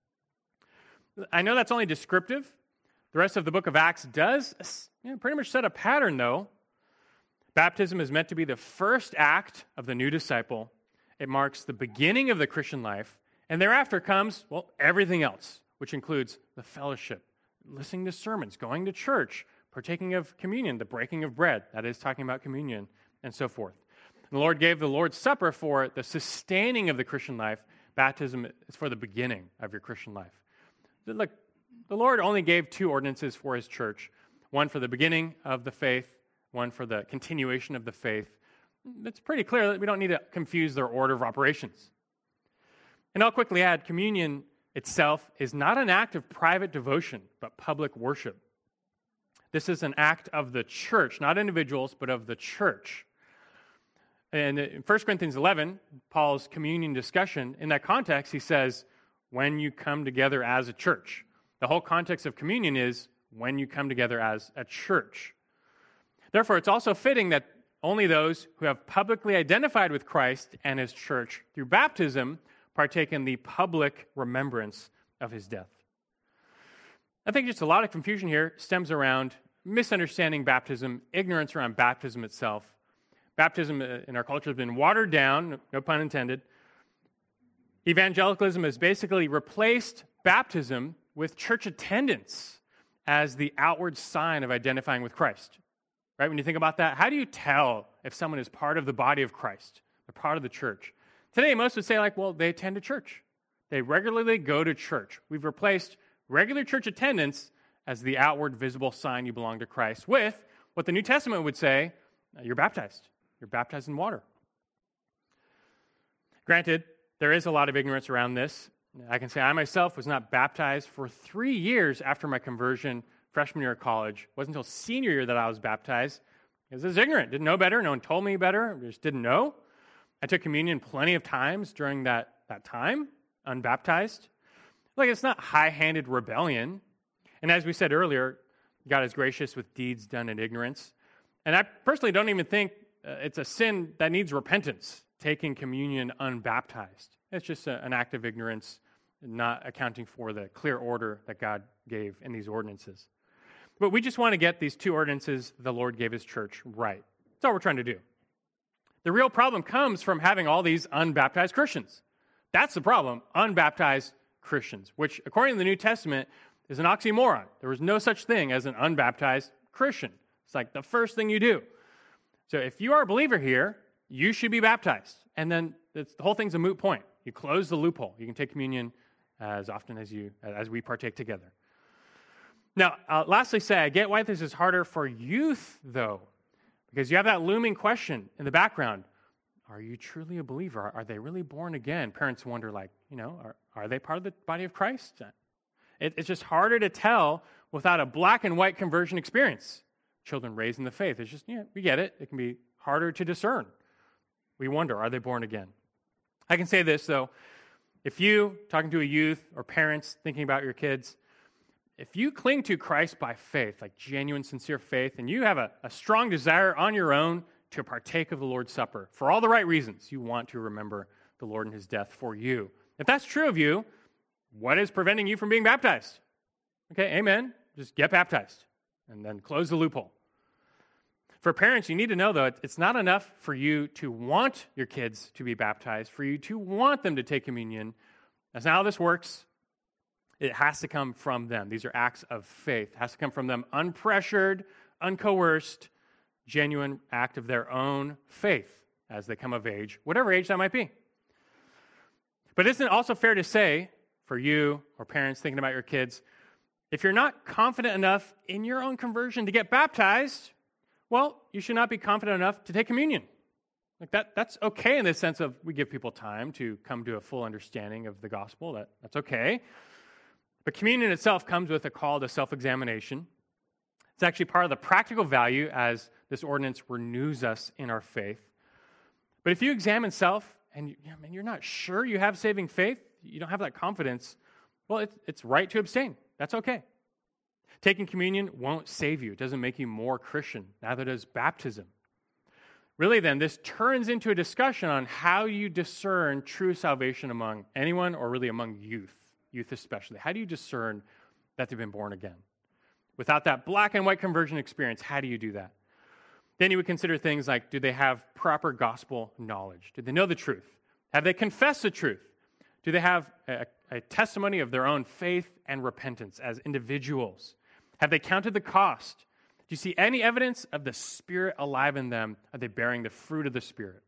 I know that's only descriptive. The rest of the book of Acts does pretty much set a pattern, though. Baptism is meant to be the first act of the new disciple. It marks the beginning of the Christian life, and thereafter comes, everything else, which includes the fellowship, listening to sermons, going to church, partaking of communion, the breaking of bread, that is talking about communion, and so forth. The Lord gave the Lord's Supper for the sustaining of the Christian life. Baptism is for the beginning of your Christian life. Look, the Lord only gave two ordinances for his church, one for the beginning of the faith, one for the continuation of the faith. It's pretty clear that we don't need to confuse their order of operations. And I'll quickly add, communion itself is not an act of private devotion, but public worship. This is an act of the church, not individuals, but of the church. And in 1 Corinthians 11, Paul's communion discussion, in that context, he says, when you come together as a church. The whole context of communion is when you come together as a church. Therefore, it's also fitting that only those who have publicly identified with Christ and his church through baptism partake in the public remembrance of his death. I think just a lot of confusion here stems around misunderstanding baptism, ignorance around baptism itself. Baptism in our culture has been watered down, no pun intended. Evangelicalism has basically replaced baptism with church attendance as the outward sign of identifying with Christ. Right? When you think about that, how do you tell if someone is part of the body of Christ, they're part of the church? Today, most would say, they attend a church. They regularly go to church. We've replaced regular church attendance as the outward visible sign you belong to Christ with what the New Testament would say, you're baptized. You're baptized in water. Granted, there is a lot of ignorance around this. I can say I myself was not baptized for 3 years after my conversion, freshman year of college. It wasn't until senior year that I was baptized. Because I was ignorant, didn't know better. No one told me better. I just didn't know. I took communion plenty of times during that time, unbaptized. Like, it's not high-handed rebellion. And as we said earlier, God is gracious with deeds done in ignorance. And I personally don't even think it's a sin that needs repentance, taking communion unbaptized. It's just an act of ignorance, not accounting for the clear order that God gave in these ordinances. But we just want to get these two ordinances the Lord gave his church right. That's all we're trying to do. The real problem comes from having all these unbaptized Christians. That's the problem, unbaptized Christians, which, according to the New Testament, is an oxymoron. There was no such thing as an unbaptized Christian. It's like the first thing you do. So if you are a believer here, you should be baptized. And then the whole thing's a moot point. You close the loophole. You can take communion as often as we partake together. Now, lastly, I get why this is harder for youth, though, because you have that looming question in the background. Are you truly a believer? Are they really born again? Parents wonder, are they part of the body of Christ? It's just harder to tell without a black and white conversion experience. Children raised in the faith, it's just, we get it. It can be harder to discern. We wonder, are they born again? I can say this, though. If you, talking to a youth or parents thinking about your kids, if you cling to Christ by faith, like genuine, sincere faith, and you have a strong desire on your own to partake of the Lord's Supper for all the right reasons, you want to remember the Lord and his death for you. If that's true of you, what is preventing you from being baptized? Okay, amen. Just get baptized and then close the loophole. For parents, you need to know, though, it's not enough for you to want your kids to be baptized, for you to want them to take communion. That's not how this works. It has to come from them. These are acts of faith. It has to come from them, unpressured, uncoerced, genuine act of their own faith as they come of age, whatever age that might be. But isn't it also fair to say, for you or parents thinking about your kids, if you're not confident enough in your own conversion to get baptized, well, you should not be confident enough to take communion. That's okay in the sense of we give people time to come to a full understanding of the gospel. That's okay. But communion itself comes with a call to self-examination. It's actually part of the practical value as this ordinance renews us in our faith. But if you examine self and you're not sure you have saving faith, you don't have that confidence, well, it's right to abstain. That's okay. Taking communion won't save you. It doesn't make you more Christian. Neither does baptism. Really, then, this turns into a discussion on how you discern true salvation among anyone or really among youth especially. How do you discern that they've been born again? Without that black and white conversion experience, how do you do that? Then you would consider things like, do they have proper gospel knowledge? Do they know the truth? Have they confessed the truth? Do they have a testimony of their own faith and repentance as individuals? Have they counted the cost? Do you see any evidence of the Spirit alive in them? Are they bearing the fruit of the Spirit?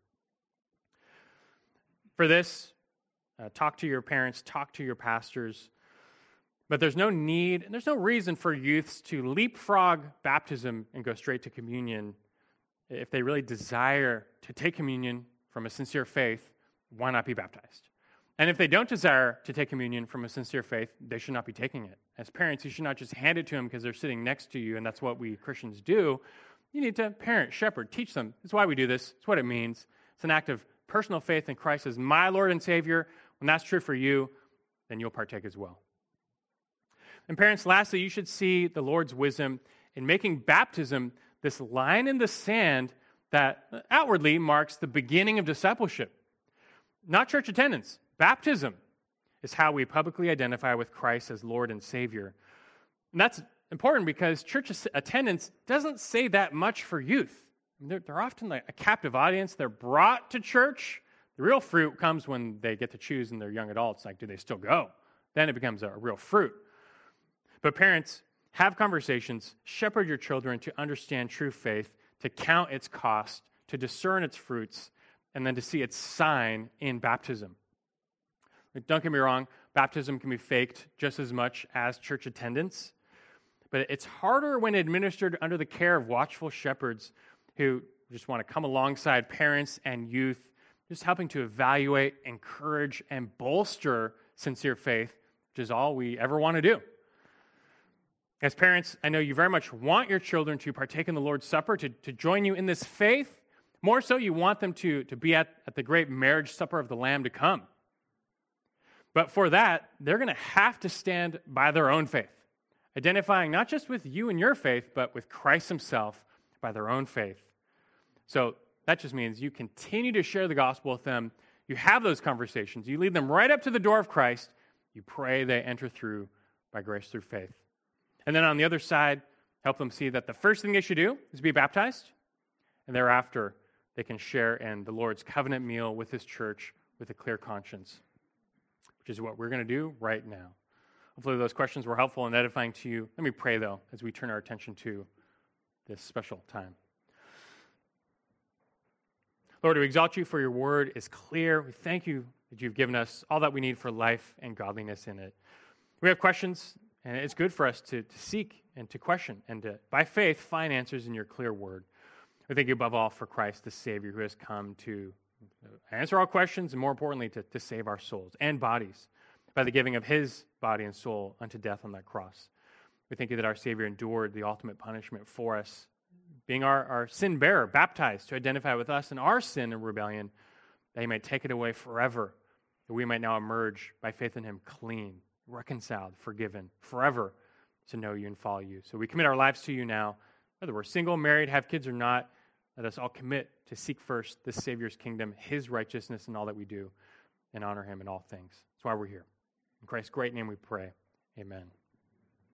For this, talk to your parents, talk to your pastors. But there's no need, and there's no reason for youths to leapfrog baptism and go straight to communion. If they really desire to take communion from a sincere faith, why not be baptized? And if they don't desire to take communion from a sincere faith, they should not be taking it. As parents, you should not just hand it to them because they're sitting next to you, and that's what we Christians do. You need to parent, shepherd, teach them. That's why we do this. It's what it means. It's an act of personal faith in Christ as my Lord and Savior. When that's true for you, then you'll partake as well. And parents, lastly, you should see the Lord's wisdom in making baptism this line in the sand that outwardly marks the beginning of discipleship. Not church attendance. Baptism is how we publicly identify with Christ as Lord and Savior. And that's important because church attendance doesn't say that much for youth. They're often like a captive audience. They're brought to church. The real fruit comes when they get to choose in their young adults. Like, do they still go? Then it becomes a real fruit. But parents, have conversations, shepherd your children to understand true faith, to count its cost, to discern its fruits, and then to see its sign in baptism. Don't get me wrong, baptism can be faked just as much as church attendance, but it's harder when administered under the care of watchful shepherds who just want to come alongside parents and youth, just helping to evaluate, encourage, and bolster sincere faith, which is all we ever want to do. As parents, I know you very much want your children to partake in the Lord's Supper, to join you in this faith, More so, you want them to be at the great marriage supper of the Lamb to come. But for that, they're going to have to stand by their own faith, identifying not just with you and your faith, but with Christ himself by their own faith. So that just means you continue to share the gospel with them. You have those conversations. You lead them right up to the door of Christ. You pray they enter through by grace through faith. And then on the other side, help them see that the first thing they should do is be baptized. And thereafter, they can share in the Lord's covenant meal with his church with a clear conscience, which is what we're going to do right now. Hopefully those questions were helpful and edifying to you. Let me pray, though, as we turn our attention to this special time. Lord, we exalt you for your word is clear. We thank you that you've given us all that we need for life and godliness in it. We have questions, and it's good for us to seek and to question and to, by faith, find answers in your clear word. We thank you above all for Christ, the Savior, who has come to answer all questions and, more importantly, to save our souls and bodies by the giving of his body and soul unto death on that cross. We thank you that our Savior endured the ultimate punishment for us, being our sin bearer, baptized to identify with us in our sin and rebellion, that he might take it away forever, that we might now emerge by faith in him clean, reconciled, forgiven, forever to know you and follow you. So we commit our lives to you now, whether we're single, married, have kids or not. Let us all commit to seek first the Savior's kingdom, his righteousness in all that we do, and honor him in all things. That's why we're here. In Christ's great name we pray. Amen.